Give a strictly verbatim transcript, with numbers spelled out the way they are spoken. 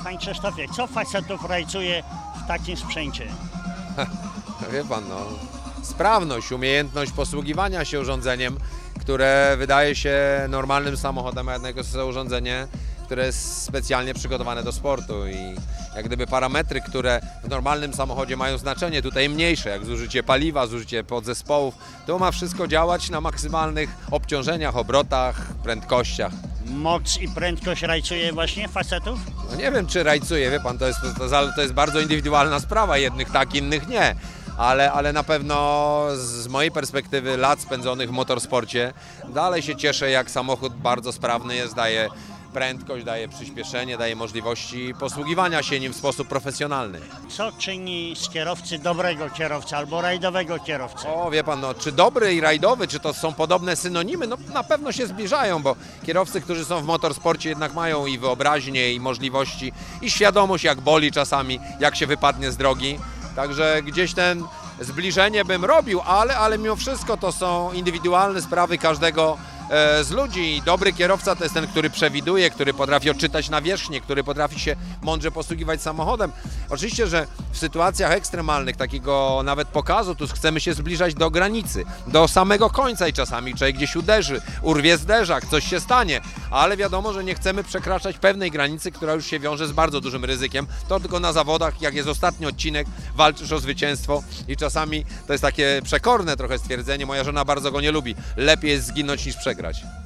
Panie Krzysztofie, co facetów rajcuje w takim sprzęcie? No wie pan, no, sprawność, umiejętność posługiwania się urządzeniem, które wydaje się normalnym samochodem, a jednak jest to urządzenie, które jest specjalnie przygotowane do sportu i jak gdyby parametry, które w normalnym samochodzie mają znaczenie, tutaj mniejsze, jak zużycie paliwa, zużycie podzespołów, to ma wszystko działać na maksymalnych obciążeniach, obrotach, prędkościach. Moc i prędkość rajcuje właśnie facetów? No nie wiem, czy rajcuje, wie pan, to jest, to, to, to jest bardzo indywidualna sprawa, jednych tak, innych nie. Ale, ale na pewno z mojej perspektywy lat spędzonych w motorsporcie dalej się cieszę, jak samochód bardzo sprawny jest, daje prędkość, daje przyspieszenie, daje możliwości posługiwania się nim w sposób profesjonalny. Co czyni z kierowcy dobrego kierowcy albo rajdowego kierowcy? O, wie pan, no, czy dobry i rajdowy, czy to są podobne synonimy? No na pewno się zbliżają, bo kierowcy, którzy są w motorsporcie jednak mają i wyobraźnię, i możliwości, i świadomość, jak boli czasami, jak się wypadnie z drogi. Także gdzieś ten zbliżenie bym robił, ale, ale mimo wszystko to są indywidualne sprawy każdego e, z ludzi. I dobry kierowca to jest ten, który przewiduje, który potrafi odczytać nawierzchnię, który potrafi się mądrze posługiwać samochodem. Oczywiście, że w sytuacjach ekstremalnych, takiego nawet pokazu, tu chcemy się zbliżać do granicy, do samego końca i czasami człowiek gdzieś uderzy, urwie zderzak, coś się stanie, ale wiadomo, że nie chcemy przekraczać pewnej granicy, która już się wiąże z bardzo dużym ryzykiem. To tylko na zawodach, jak jest ostatni odcinek, walczysz o zwycięstwo i czasami to jest takie przekorne trochę stwierdzenie, moja żona bardzo go nie lubi. Lepiej jest zginąć niż przegrać.